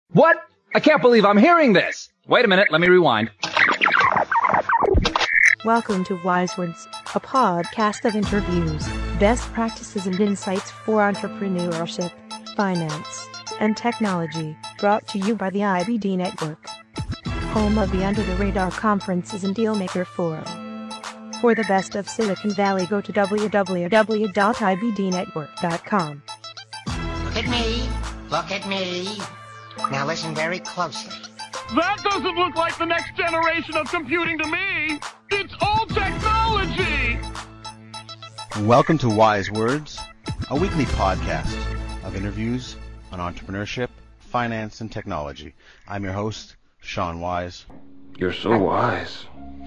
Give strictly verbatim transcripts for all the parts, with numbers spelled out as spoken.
What? I can't believe I'm hearing this. Wait a minute, let me rewind. Welcome to Wise Words, a podcast of interviews, best practices and insights for entrepreneurship, finance, and technology, brought to you by the I B D Network, home of the Under the Radar Conferences and Dealmaker Forum. For the best of Silicon Valley, go to w w w dot i b d network dot com. Look at me. Look at me. Now listen very closely. That doesn't look like the next generation of computing to me. It's old technology. Welcome to Wise Words, a weekly podcast of interviews on entrepreneurship, finance, and technology. I'm your host, Sean Wise. You're so wise.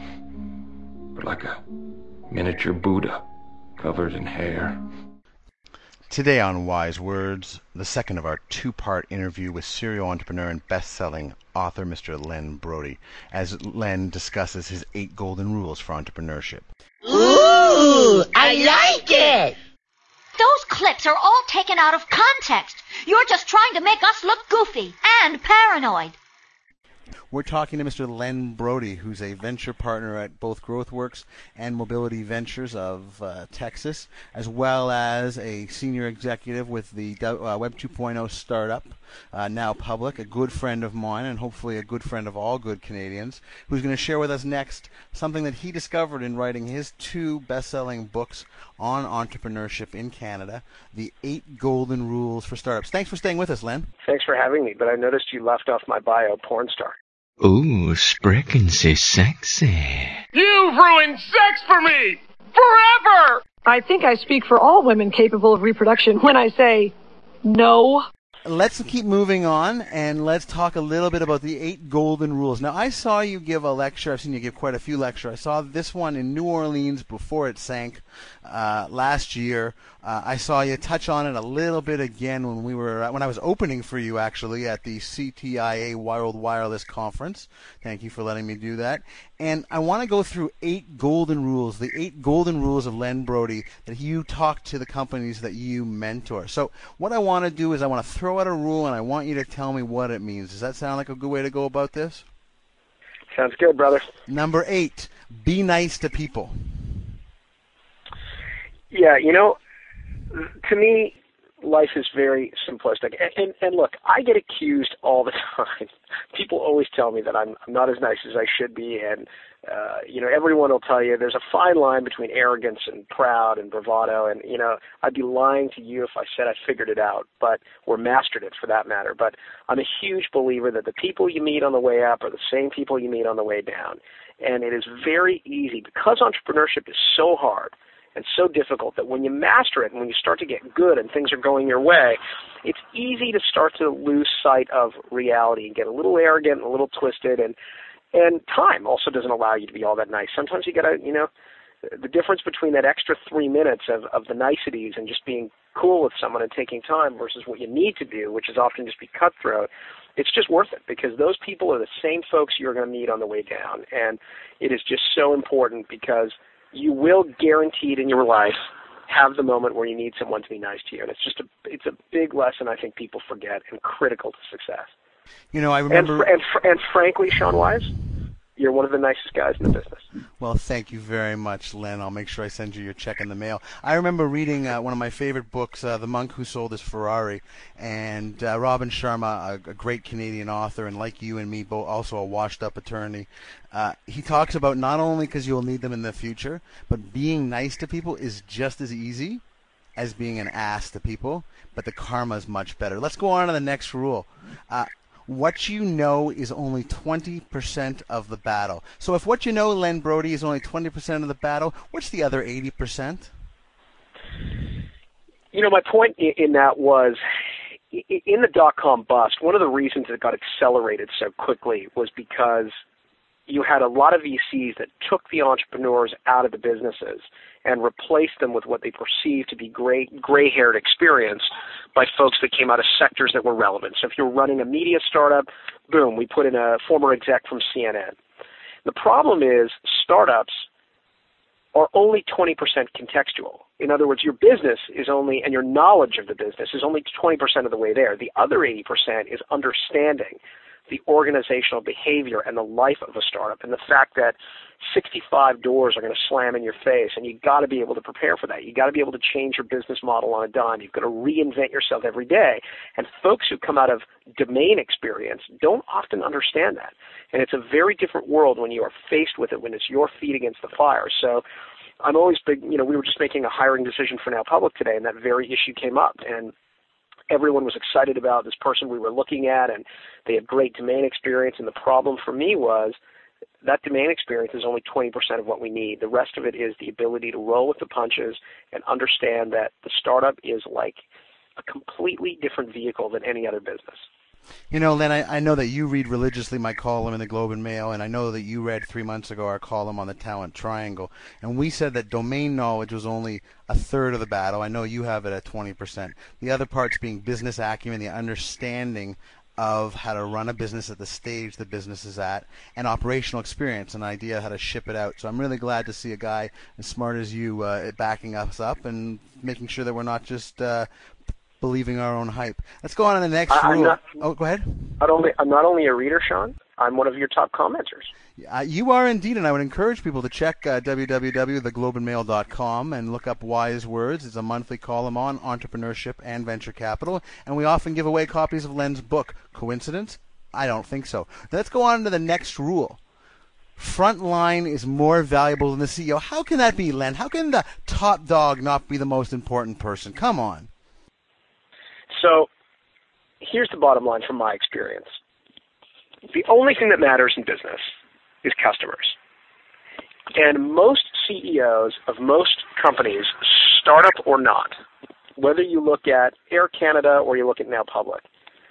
But like a miniature Buddha covered in hair. Today on Wise Words, the second of our two-part interview with serial entrepreneur and best-selling author Mister Len Brody, as Len discusses his eight golden rules for entrepreneurship. Ooh, I like it! Those clips are all taken out of context. You're just trying to make us look goofy and paranoid. We're talking to Mister Len Brody, who's a venture partner at both GrowthWorks and Mobility Ventures of uh, Texas, as well as a senior executive with the uh, Web two point oh startup, uh, now public, a good friend of mine and hopefully a good friend of all good Canadians, who's going to share with us next something that he discovered in writing his two best-selling books on entrepreneurship in Canada, The Eight Golden Rules for Startups. Thanks for staying with us, Len. Thanks for having me, but I noticed you left off my bio, porn star. Ooh, sprechen Sie sexy. You've ruined sex for me! Forever! I think I speak for all women capable of reproduction when I say no. Let's keep moving on, and let's talk a little bit about the eight golden rules. Now, I saw you give a lecture. I've seen you give quite a few lectures. I saw this one in New Orleans before it sank uh, last year. Uh, I saw you touch on it a little bit again when we were when I was opening for you, actually, at the C T I A World Wireless Conference. Thank you for letting me do that. And I want to go through eight golden rules, the eight golden rules of Len Brody that you talk to the companies that you mentor. So what I want to do is I want to throw out a rule, and I want you to tell me what it means. Does that sound like a good way to go about this? Sounds good, brother. Number eight, be nice to people. Yeah, you know, to me, life is very simplistic. And, and, and look, I get accused all the time. People always tell me that I'm, I'm not as nice as I should be, and uh, you know, everyone will tell you there's a fine line between arrogance and proud and bravado. And you know, I'd be lying to you if I said I figured it out, but or mastered it for that matter. But I'm a huge believer that the people you meet on the way up are the same people you meet on the way down, and it is very easy because entrepreneurship is so hard and so difficult that when you master it and when you start to get good and things are going your way, it's easy to start to lose sight of reality and get a little arrogant and a little twisted. And and time also doesn't allow you to be all that nice. Sometimes you got to, you know, the difference between that extra three minutes of, of the niceties and just being cool with someone and taking time versus what you need to do, which is often just be cutthroat, it's just worth it because those people are the same folks you're going to meet on the way down. And it is just so important because you will guaranteed in your life have the moment where you need someone to be nice to you. And it's just a, it's a big lesson I think people forget and critical to success. You know, I remember... And, fr- and, fr- and frankly, Sean Wise, you're one of the nicest guys in the business. Well, thank you very much, Len. I'll make sure I send you your check in the mail. I remember reading uh, one of my favorite books, uh, The Monk Who Sold His Ferrari, and uh, Robin Sharma, a, a great Canadian author, and like you and me, both also a washed-up attorney, uh, he talks about not only because you'll need them in the future, but being nice to people is just as easy as being an ass to people, but the karma is much better. Let's go on to the next rule. Uh, What you know is only twenty percent of the battle. So if what you know, Len Brody, is only twenty percent of the battle, what's the other eighty percent? You know, my point in that was, in the dot-com bust, one of the reasons it got accelerated so quickly was because you had a lot of V Cs that took the entrepreneurs out of the businesses and replaced them with what they perceived to be gray, gray-haired experience by folks that came out of sectors that were relevant. So if you're running a media startup, boom, we put in a former exec from C N N. The problem is startups are only twenty percent contextual. In other words, your business is only, and your knowledge of the business is only twenty percent of the way there. The other eighty percent is understanding the organizational behavior and the life of a startup, and the fact that sixty-five doors are going to slam in your face, and you've got to be able to prepare for that. You've got to be able to change your business model on a dime. You've got to reinvent yourself every day. And folks who come out of domain experience don't often understand that. And it's a very different world when you are faced with it, when it's your feet against the fire. So I'm always big, you know, we were just making a hiring decision for Now Public today, and that very issue came up. And everyone was excited about this person we were looking at, and they had great domain experience. And the problem for me was that domain experience is only twenty percent of what we need. The rest of it is the ability to roll with the punches and understand that the startup is like a completely different vehicle than any other business. You know, Len, I, I know that you read religiously my column in the Globe and Mail, and I know that you read three months ago our column on the Talent Triangle, and we said that domain knowledge was only a third of the battle. I know you have it at twenty percent. The other parts being business acumen, the understanding of how to run a business at the stage the business is at, and operational experience, an idea how to ship it out. So I'm really glad to see a guy as smart as you uh, backing us up and making sure that we're not just uh, believing our own hype. Let's go on to the next I, rule. Not, oh, go ahead. Not only, I'm not only a reader, Sean, I'm one of your top commenters. Uh, you are indeed, and I would encourage people to check uh, w w w dot the globe and mail dot com and look up Wise Words. It's a monthly column on entrepreneurship and venture capital, and we often give away copies of Len's book. Coincidence? I don't think so. Now let's go on to the next rule. Frontline is more valuable than the C E O. How can that be, Len? How can the top dog not be the most important person? Come on. So here's the bottom line from my experience. The only thing that matters in business is customers. And most C E Os of most companies, startup or not, whether you look at Air Canada or you look at Now Public,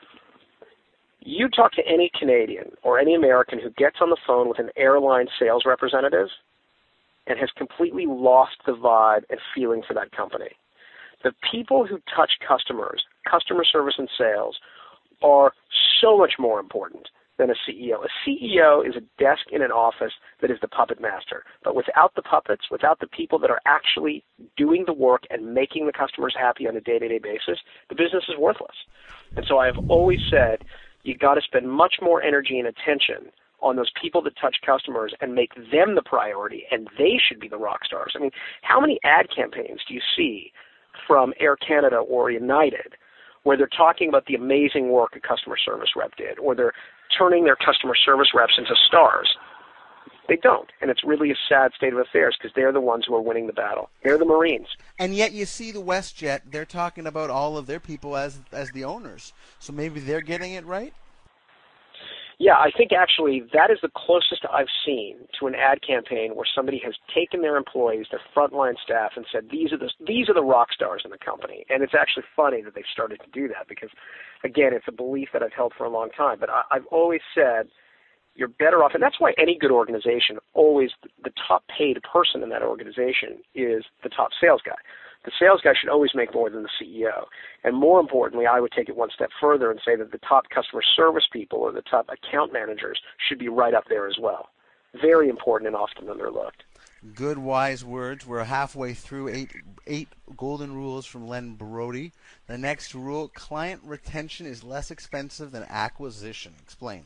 you talk to any Canadian or any American who gets on the phone with an airline sales representative and has completely lost the vibe and feeling for that company. The people who touch customers, customer service and sales, are so much more important than a C E O. A C E O is a desk in an office that is the puppet master. But without the puppets, without the people that are actually doing the work and making the customers happy on a day-to-day basis, the business is worthless. And so I have always said you got to spend much more energy and attention on those people that touch customers and make them the priority, and they should be the rock stars. I mean, how many ad campaigns do you see from Air Canada or United where they're talking about the amazing work a customer service rep did, or they're turning their customer service reps into stars? They don't, and it's really a sad state of affairs because they're the ones who are winning the battle. They're the Marines. And yet you see the WestJet, they're talking about all of their people as as the owners. So maybe they're getting it right? Yeah, I think actually that is the closest I've seen to an ad campaign where somebody has taken their employees, their frontline staff, and said, these are the these are the rock stars in the company. And it's actually funny that they've started to do that because, again, it's a belief that I've held for a long time. But I, I've always said you're better off, and that's why any good organization, always the top paid person in that organization is the top sales guy. The sales guy should always make more than the C E O. And more importantly, I would take it one step further and say that the top customer service people or the top account managers should be right up there as well. Very important and often underlooked. Good, wise words. We're halfway through eight eight golden rules from Len Brody. The next rule, client retention is less expensive than acquisition. Explain.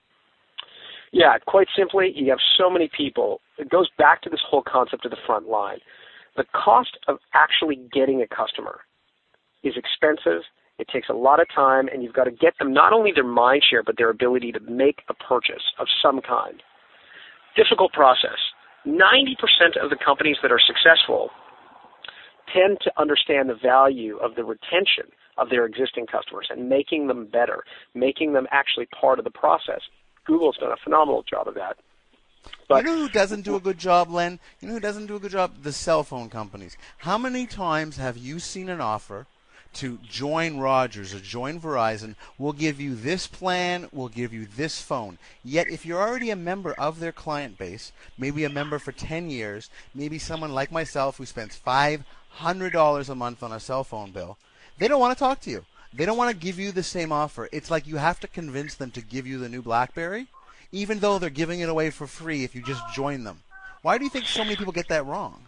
Yeah, quite simply, you have so many people. It goes back to this whole concept of the front line. The cost of actually getting a customer is expensive. It takes a lot of time, and you've got to get them not only their mind share, but their ability to make a purchase of some kind. Difficult process. ninety percent of the companies that are successful tend to understand the value of the retention of their existing customers and making them better, making them actually part of the process. Google's done a phenomenal job of that. But, you know who doesn't do a good job, Len? You know who doesn't do a good job? The cell phone companies. How many times have you seen an offer to join Rogers or join Verizon? We'll give you this plan, we'll give you this phone. Yet if you're already a member of their client base, maybe a member for ten years, maybe someone like myself who spends five hundred dollars a month on a cell phone bill, they don't want to talk to you. They don't want to give you the same offer. It's like you have to convince them to give you the new BlackBerry, even though they're giving it away for free if you just join them. Why do you think so many people get that wrong?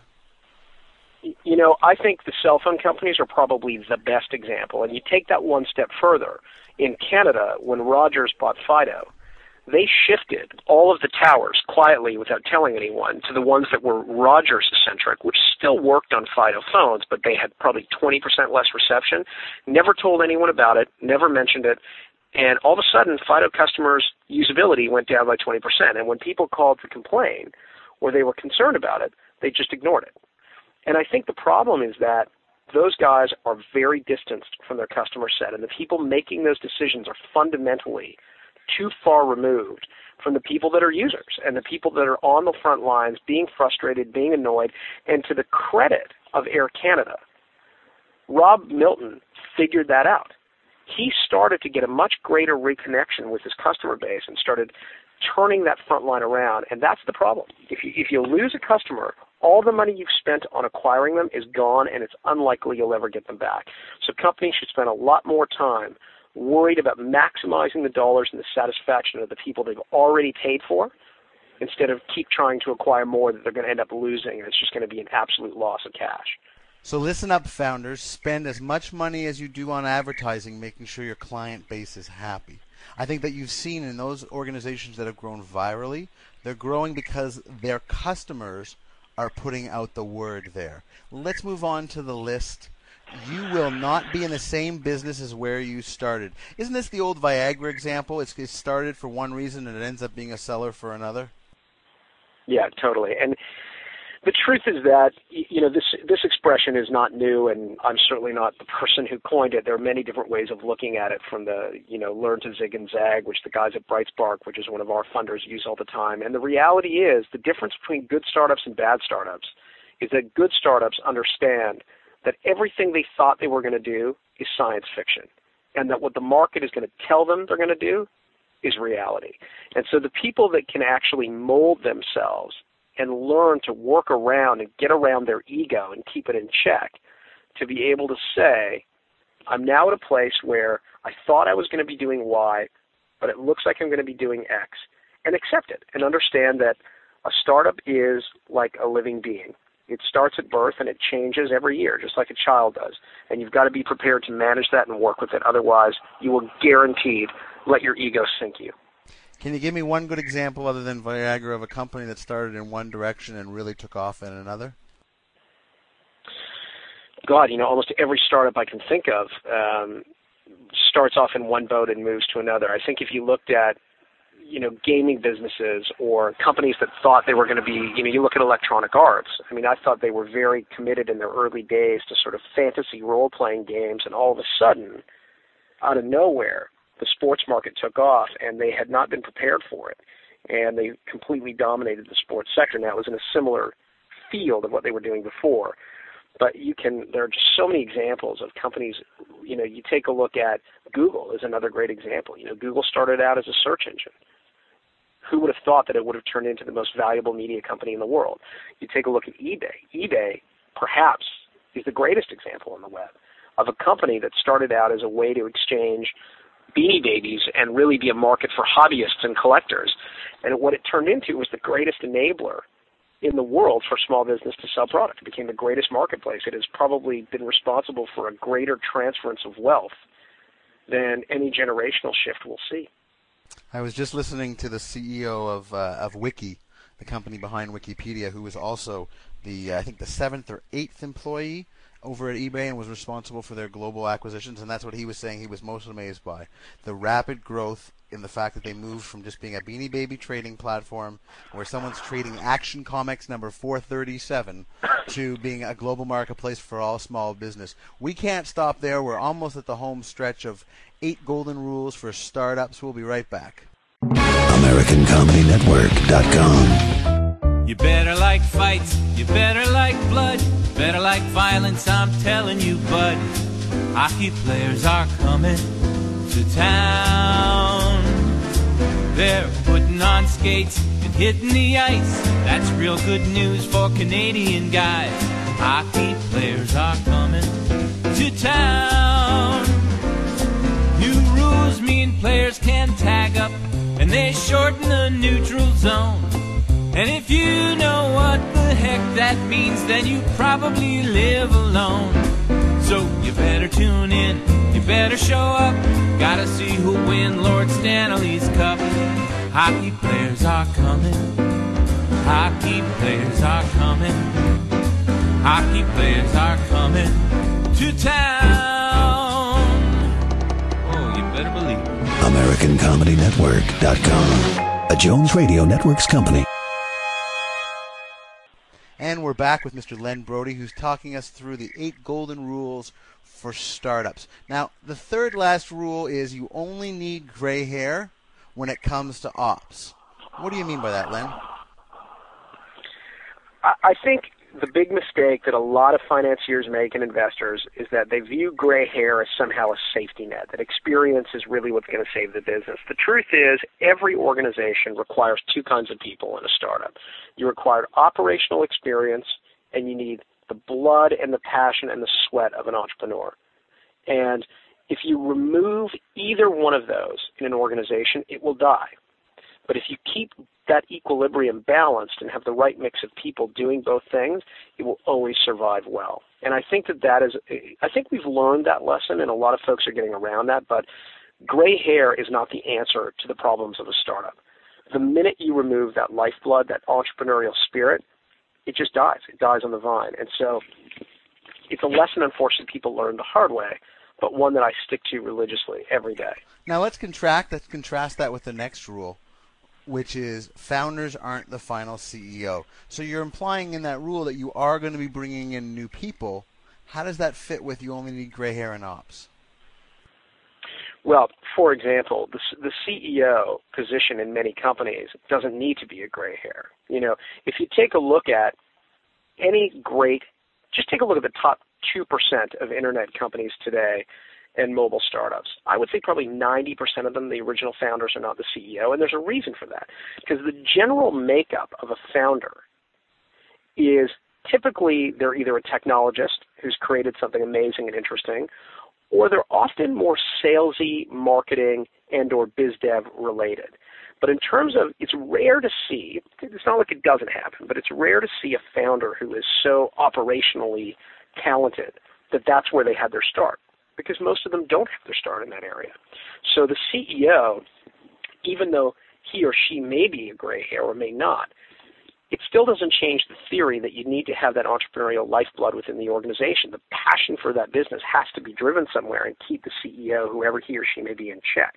You know, I think the cell phone companies are probably the best example. And you take that one step further. In Canada, when Rogers bought Fido, they shifted all of the towers quietly without telling anyone to the ones that were Rogers-centric, which still worked on Fido phones, but they had probably twenty percent less reception. Never told anyone about it, never mentioned it. And all of a sudden, Fido customers' usability went down by twenty percent. And when people called to complain or they were concerned about it, they just ignored it. And I think the problem is that those guys are very distanced from their customer set, and the people making those decisions are fundamentally too far removed from the people that are users and the people that are on the front lines being frustrated, being annoyed. And to the credit of Air Canada, Rob Milton figured that out. He started to get a much greater reconnection with his customer base and started turning that front line around, and that's the problem. If you, if you lose a customer, all the money you've spent on acquiring them is gone, and it's unlikely you'll ever get them back. So companies should spend a lot more time worried about maximizing the dollars and the satisfaction of the people they've already paid for, instead of keep trying to acquire more that they're going to end up losing, and it's just going to be an absolute loss of cash. So listen up, founders. Spend as much money as you do on advertising, making sure your client base is happy. I think that you've seen in those organizations that have grown virally, they're growing because their customers are putting out the word there. Let's move on to the list. You will not be in the same business as where you started. Isn't this the old Viagra example? It's, it started for one reason and it ends up being a seller for another? Yeah, totally. And the truth is that, you know, this this expression is not new, and I'm certainly not the person who coined it. There are many different ways of looking at it, from the, you know, learn to zig and zag, which the guys at Brightspark, which is one of our funders, use all the time. And the reality is the difference between good startups and bad startups is that good startups understand that everything they thought they were going to do is science fiction, and that what the market is going to tell them they're going to do is reality. And so the people that can actually mold themselves and learn to work around and get around their ego and keep it in check, to be able to say, I'm now at a place where I thought I was going to be doing Y, but it looks like I'm going to be doing X, and accept it and understand that a startup is like a living being. It starts at birth and it changes every year, just like a child does. And you've got to be prepared to manage that and work with it. Otherwise, you will guaranteed let your ego sink you. Can you give me one good example other than Viagra of a company that started in one direction and really took off in another? God, you know, almost every startup I can think of um, starts off in one boat and moves to another. I think if you looked at, you know, gaming businesses or companies that thought they were going to be, you know, you look at Electronic Arts. I mean, I thought they were very committed in their early days to sort of fantasy role-playing games, and all of a sudden, out of nowhere, the sports market took off, and they had not been prepared for it, and they completely dominated the sports sector. Now, it was in a similar field of what they were doing before, but you can, there are just so many examples of companies. You know, you take a look at Google is another great example. You know, Google started out as a search engine. Who would have thought that it would have turned into the most valuable media company in the world? You take a look at eBay. eBay, perhaps, is the greatest example on the web of a company that started out as a way to exchange Beanie Babies and really be a market for hobbyists and collectors. And what it turned into was the greatest enabler in the world for small business to sell product. It became the greatest marketplace. It has probably been responsible for a greater transference of wealth than any generational shift we'll see. I was just listening to the C E O of uh, of Wiki, the company behind Wikipedia, who was also the, uh, I think, the seventh or eighth employee over at eBay and was responsible for their global acquisitions, and that's what he was saying he was most amazed by. The rapid growth in the fact that they moved from just being a Beanie Baby trading platform where someone's trading Action Comics number four thirty-seven to being a global marketplace for all small business. We can't stop there. We're almost at the home stretch of eight golden rules for startups. We'll be right back. American Comedy Network dot com. You better like fights, you better like blood, better like violence, I'm telling you, bud. Hockey players are coming to town. They're putting on skates and hitting the ice. That's real good news for Canadian guys. Hockey players are coming to town. New rules mean players can tag up, and they shorten the neutral zone. And if you know what that means then you probably live alone. So you better tune in, you better show up. Gotta see who'll win Lord Stanley's Cup. Hockey players are coming, hockey players are coming, hockey players are coming to town. Oh, you better believe it. American Comedy Network dot com, a Jones Radio Networks company. And we're back with Mister Len Brody, who's talking us through the eight golden rules for startups. Now, the third last rule is you only need gray hair when it comes to ops. What do you mean by that, Len? I think the big mistake that a lot of financiers make and investors is that they view gray hair as somehow a safety net, that experience is really what's going to save the business. The truth is every organization requires two kinds of people in a startup. You require operational experience, and you need the blood and the passion and the sweat of an entrepreneur. And if you remove either one of those in an organization, it will die. But if you keep that equilibrium balanced and have the right mix of people doing both things, it will always survive well. And I think that that is, I think we've learned that lesson, and a lot of folks are getting around that, but gray hair is not the answer to the problems of a startup. The minute you remove that lifeblood, that entrepreneurial spirit, it just dies. It dies on the vine. And so it's a lesson, unfortunately, people learn the hard way, but one that I stick to religiously every day. Now let's contract, let's contrast that with the next rule, which is founders aren't the final C E O. So you're implying in that rule that you are going to be bringing in new people. How does that fit with you only need gray hair in ops? Well, for example, the, the C E O position in many companies doesn't need to be a gray hair. You know, if you take a look at any great, just take a look at the top two percent of internet companies today and mobile startups. I would say probably ninety percent of them, the original founders are not the C E O, and there's a reason for that. Because the general makeup of a founder is typically they're either a technologist who's created something amazing and interesting, or they're often more salesy, marketing, and or biz dev related. But in terms of, it's rare to see, it's not like it doesn't happen, but it's rare to see a founder who is so operationally talented that that's where they had their start, because most of them don't have their start in that area. So the C E O, even though he or she may be a gray hair or may not, it still doesn't change the theory that you need to have that entrepreneurial lifeblood within the organization. The passion for that business has to be driven somewhere and keep the C E O, whoever he or she may be, in check.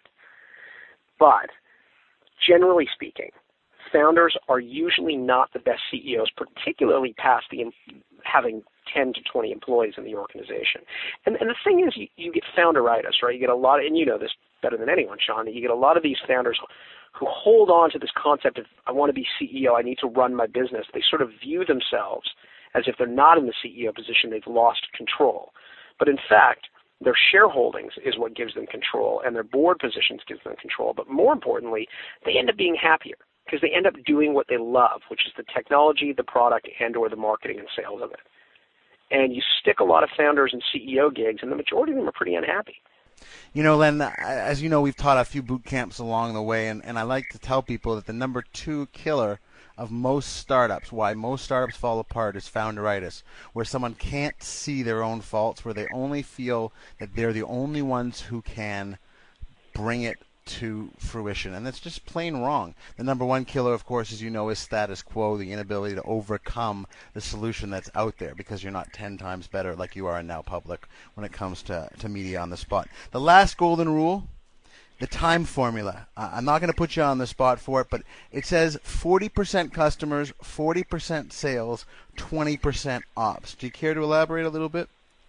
But generally speaking, founders are usually not the best C E Os, particularly past the having ten to twenty employees in the organization. And, and the thing is, you, you get founderitis, right? You get a lot of, and you know this better than anyone, Sean, that you get a lot of these founders who hold on to this concept of, I want to be C E O, I need to run my business. They sort of view themselves as if they're not in the C E O position, they've lost control. But in fact, their shareholdings is what gives them control, and their board positions gives them control. But more importantly, they end up being happier because they end up doing what they love, which is the technology, the product, and or the marketing and sales of it. And you stick a lot of founders in C E O gigs, and the majority of them are pretty unhappy. You know, Len, as you know, we've taught a few boot camps along the way, and, and I like to tell people that the number two killer of most startups, why most startups fall apart, is founderitis, where someone can't see their own faults, where they only feel that they're the only ones who can bring it to fruition. And that's just plain wrong. The number one killer, of course, as you know, is status quo, the inability to overcome the solution that's out there, because you're not ten times better like you are in Now Public when it comes to, to media on the spot. The last golden rule, the time formula. Uh, I'm not going to put you on the spot for it, but it says forty percent customers, forty percent sales, twenty percent ops. Do you care to elaborate a little bit?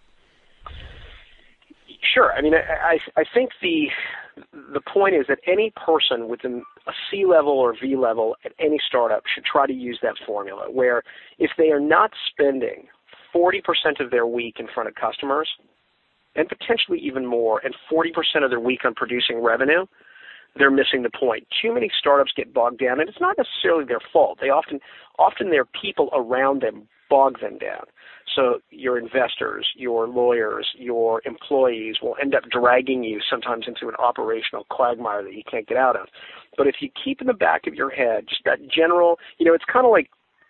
Sure. I mean, I, I, I think the the point is that any person within a C level or V level at any startup should try to use that formula, where if they are not spending forty percent of their week in front of customers, and potentially even more, and forty percent of their week on producing revenue, they're missing the point. Too many startups get bogged down, and it's not necessarily their fault. They often, often their people around them bog them down. So your investors, your lawyers, your employees will end up dragging you sometimes into an operational quagmire that you can't get out of. But if you keep in the back of your head just that general, you know, it's kind of like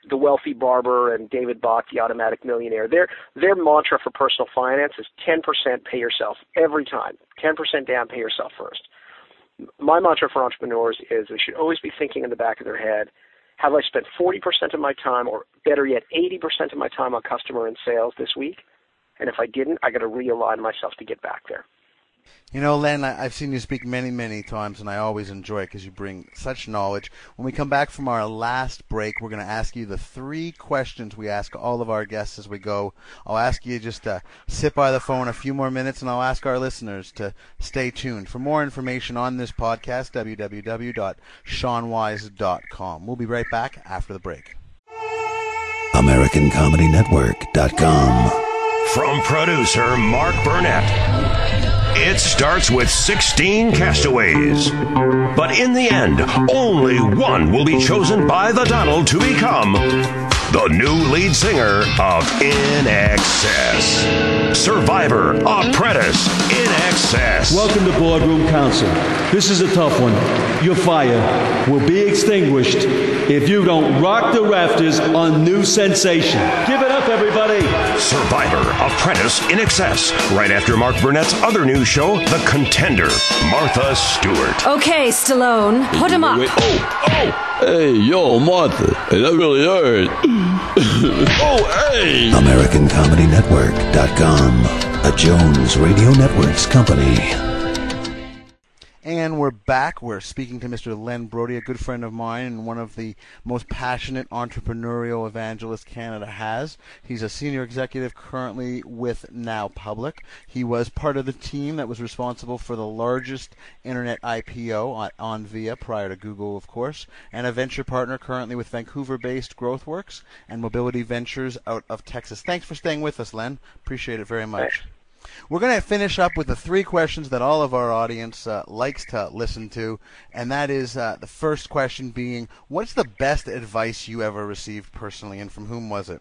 The Wealthy Barber and David Bach, The Automatic Millionaire, their their mantra for personal finance is ten percent pay yourself every time. ten percent down, pay yourself first. My mantra for entrepreneurs is they should always be thinking in the back of their head, have I spent forty percent of my time, or better yet, eighty percent of my time on customer and sales this week? And if I didn't, I got to realign myself to get back there. You know, Len, I've seen you speak many, many times, and I always enjoy it because you bring such knowledge. When we come back from our last break, we're going to ask you the three questions we ask all of our guests as we go. I'll ask you just to sit by the phone a few more minutes, and I'll ask our listeners to stay tuned. For more information on this podcast, w w w dot sean wise dot com. We'll be right back after the break. American Comedy Network dot com. From producer Mark Burnett, it starts with sixteen castaways. But in the end, only one will be chosen by the Donald to become the new lead singer of In Excess. Survivor, Apprentice, In Excess. Welcome to Boardroom Council. This is a tough one. Your fire will be extinguished if you don't rock the rafters on New Sensation. Give it up, everybody. Survivor, Apprentice, In Excess. Right after Mark Burnett's other news show, The Contender, Martha Stewart. Okay, Stallone, put him up. Wait, oh, oh. Hey, yo, Martha. Hey, that really hurt. Oh, hey. American Comedy Network dot com. A Jones Radio Networks company. And we're back. We're speaking to Mister Len Brody, a good friend of mine and one of the most passionate entrepreneurial evangelists Canada has. He's a senior executive currently with Now Public. He was part of the team that was responsible for the largest internet I P O on, on Via, prior to Google, of course, and a venture partner currently with Vancouver-based GrowthWorks and Mobility Ventures out of Texas. Thanks for staying with us, Len. Appreciate it very much. Thanks. We're going to finish up with the three questions that all of our audience uh, likes to listen to, and that is uh, the first question being, what's the best advice you ever received personally, and from whom was it?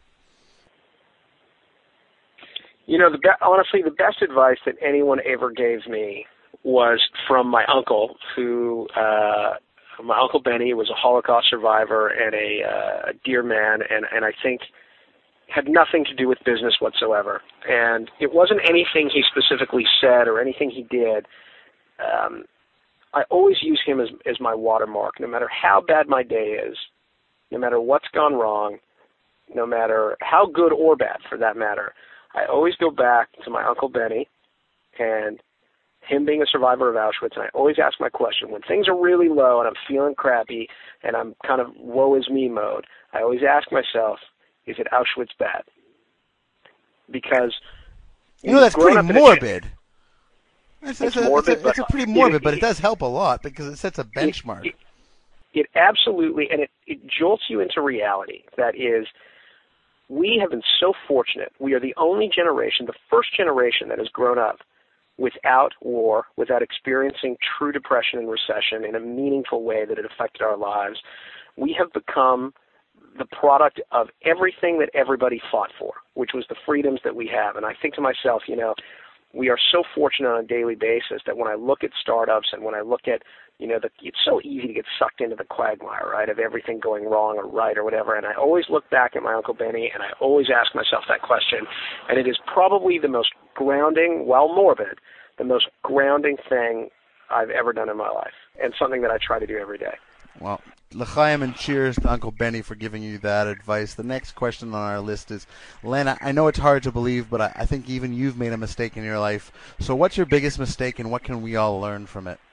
You know, the be- honestly, the best advice that anyone ever gave me was from my uncle, who, uh, my Uncle Benny was a Holocaust survivor and a, uh, a dear man, and, and I think had nothing to do with business whatsoever. And it wasn't anything he specifically said or anything he did. Um, I always use him as, as my watermark, no matter how bad my day is, no matter what's gone wrong, no matter how good or bad, for that matter. I always go back to my Uncle Benny and him being a survivor of Auschwitz, and I always ask my question. When things are really low and I'm feeling crappy and I'm kind of woe is me mode, I always ask myself, is it Auschwitz bad? Because you know that's pretty morbid. It's, it's, it's, a, morbid, it's, a, it's a pretty morbid, it, but it does help a lot because it sets a benchmark. It, it, it absolutely, and it, it jolts you into reality. That is, we have been so fortunate. We are the only generation, the first generation that has grown up without war, without experiencing true depression and recession in a meaningful way that it affected our lives. We have become the product of everything that everybody fought for, which was the freedoms that we have. And I think to myself, you know, we are so fortunate on a daily basis that when I look at startups and when I look at, you know, the, it's so easy to get sucked into the quagmire, right, of everything going wrong or right or whatever. And I always look back at my Uncle Benny and I always ask myself that question. And it is probably the most grounding, while morbid, the most grounding thing I've ever done in my life, and something that I try to do every day. Well, l'chaim and cheers to Uncle Benny for giving you that advice. The next question on our list is, Len, I know it's hard to believe, but I, I think even you've made a mistake in your life. So what's your biggest mistake, and what can we all learn from it?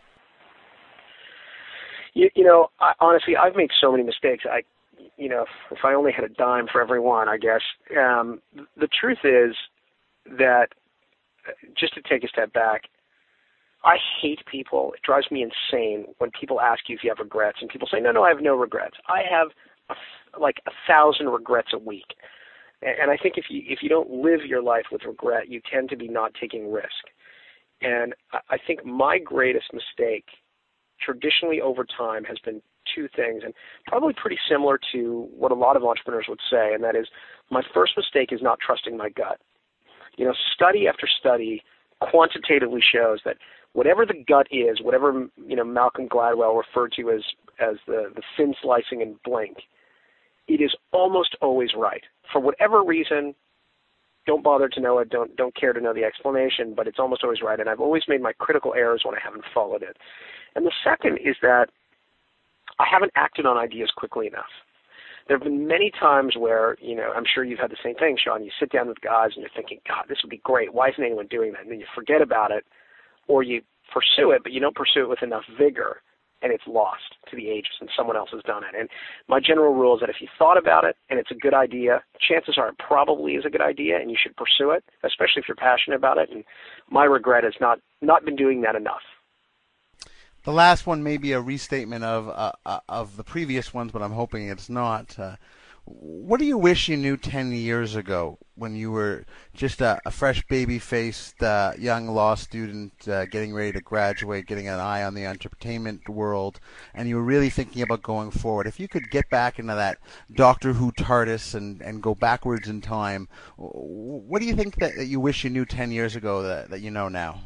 You, you know, I, honestly, I've made so many mistakes. I, you know, if I only had a dime for every one, I guess. Um, the truth is that, just to take a step back, I hate people. It drives me insane when people ask you if you have regrets, and people say, no, no, I have no regrets. I have a, like a thousand regrets a week. And I think if you if you don't live your life with regret, you tend to be not taking risk. And I think my greatest mistake traditionally over time has been two things, and probably pretty similar to what a lot of entrepreneurs would say, and that is my first mistake is not trusting my gut. You know, study after study quantitatively shows that whatever the gut is, whatever, you know, Malcolm Gladwell referred to as as the, the thin slicing and blink, it is almost always right. For whatever reason, don't bother to know it, don't don't care to know the explanation, but it's almost always right, and I've always made my critical errors when I haven't followed it. And the second is that I haven't acted on ideas quickly enough. There have been many times where, you know, I'm sure you've had the same thing, Sean. You sit down with guys and you're thinking, God, this would be great. Why isn't anyone doing that? And then you forget about it, or you pursue it, but you don't pursue it with enough vigor, and it's lost to the ages, and someone else has done it. And my general rule is that if you thought about it and it's a good idea, chances are it probably is a good idea, and you should pursue it, especially if you're passionate about it. And my regret is not not been doing that enough. The last one may be a restatement of uh, uh, of the previous ones, but I'm hoping it's not. Uh, what do you wish you knew ten years ago when you were just a, a fresh baby-faced uh, young law student uh, getting ready to graduate, getting an eye on the entertainment world, and you were really thinking about going forward? If you could get back into that Doctor Who TARDIS and, and go backwards in time, what do you think that, that you wish you knew ten years ago that, that you know now?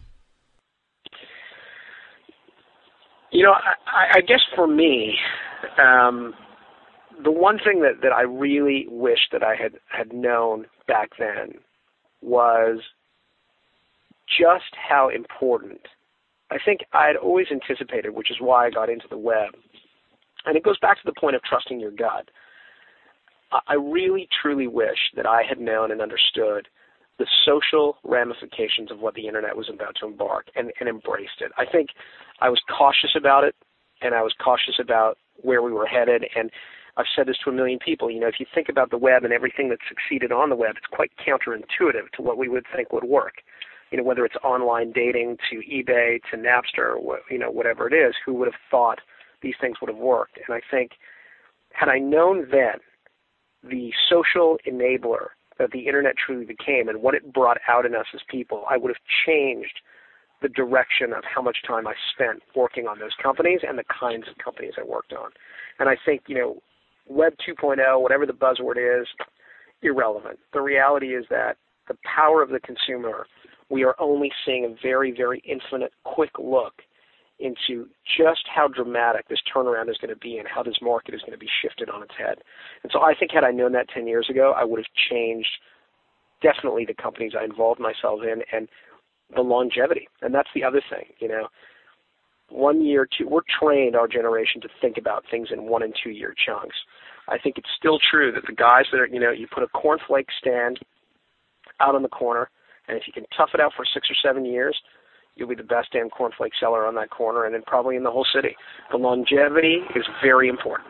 You know, I, I guess for me, um, the one thing that, that I really wish that I had, had known back then was just how important. I think I had always anticipated, which is why I got into the web. And it goes back to the point of trusting your gut. I really, truly wish that I had known and understood the social ramifications of what the internet was about to embark and, and embraced it. I think I was cautious about it, and I was cautious about where we were headed, and I've said this to a million people. You know, if you think about the web and everything that's succeeded on the web, it's quite counterintuitive to what we would think would work. You know, whether it's online dating to eBay to Napster, or, you know, whatever it is, who would have thought these things would have worked? And I think had I known then the social enabler that the internet truly became and what it brought out in us as people, I would have changed the direction of how much time I spent working on those companies and the kinds of companies I worked on. And I think, you know, Web two point oh, whatever the buzzword is, irrelevant. The reality is that the power of the consumer, we are only seeing a very, very infinite, quick look into just how dramatic this turnaround is going to be and how this market is going to be shifted on its head. And so I think had I known that ten years ago, I would have changed definitely the companies I involved myself in and the longevity. And that's the other thing, you know. One year, two, we're trained, our generation, to think about things in one and two year chunks. I think it's still true that the guys that are, you know, you put a cornflake stand out on the corner, and if you can tough it out for six or seven years, you'll be the best damn cornflake seller on that corner and then probably in the whole city. The longevity is very important.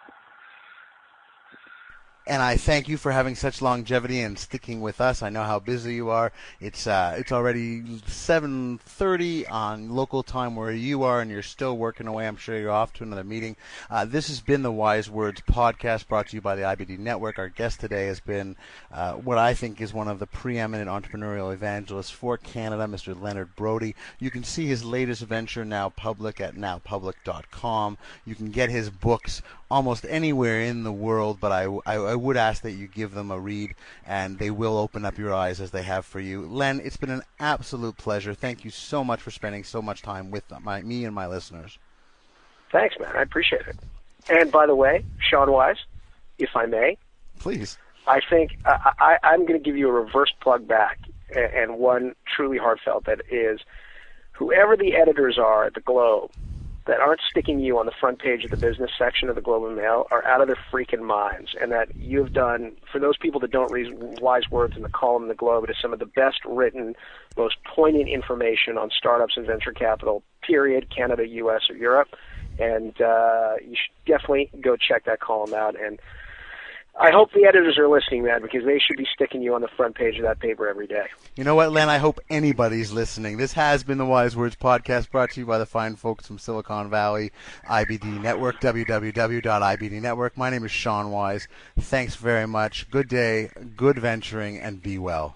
And I thank you for having such longevity and sticking with us. I know how busy you are. It's uh, it's already seven thirty on local time where you are, and you're still working away. I'm sure you're off to another meeting. Uh, this has been the Wise Words podcast brought to you by the I B D Network. Our guest today has been uh, what I think is one of the preeminent entrepreneurial evangelists for Canada, Mister Leonard Brody. You can see his latest venture, Now Public, at now public dot com. You can get his books almost anywhere in the world, but I, I, I would ask that you give them a read, and they will open up your eyes as they have for you. Len, it's been an absolute pleasure. Thank you so much for spending so much time with my, me and my listeners. Thanks, man. I appreciate it. And by the way, Sean Wise, if I may, please. I think I, I, I'm going to give you a reverse plug back, and one truly heartfelt, that is, whoever the editors are at the Globe that aren't sticking you on the front page of the business section of the Globe and Mail are out of their freaking minds. And that you've done, for those people that don't read Wise Words in the column in the Globe, it is some of the best written, most poignant information on startups and venture capital, period, Canada, U S, or Europe. And uh, you should definitely go check that column out. And I hope the editors are listening, man, because they should be sticking you on the front page of that paper every day. You know what, Len? I hope anybody's listening. This has been the Wise Words podcast, brought to you by the fine folks from Silicon Valley, I B D Network, w w w dot i b d network. My name is Sean Wise. Thanks very much. Good day, good venturing, and be well.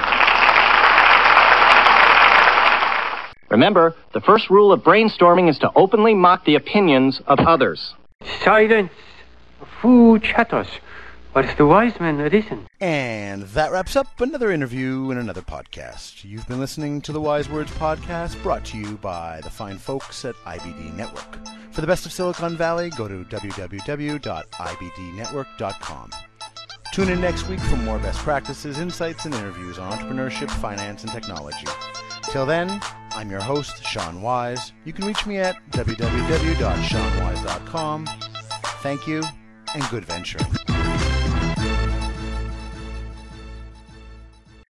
Remember, the first rule of brainstorming is to openly mock the opinions of others. Silence. Fool chatters. But the wise men listen. And that wraps up another interview and another podcast. You've been listening to the Wise Words podcast, brought to you by the fine folks at I B D Network. For the best of Silicon Valley, go to w w w dot i b d network dot com. Tune in next week for more best practices, insights, and interviews on entrepreneurship, finance, and technology. Till then, I'm your host, Sean Wise. You can reach me at w w w dot sean wise dot com. Thank you, and good venturing.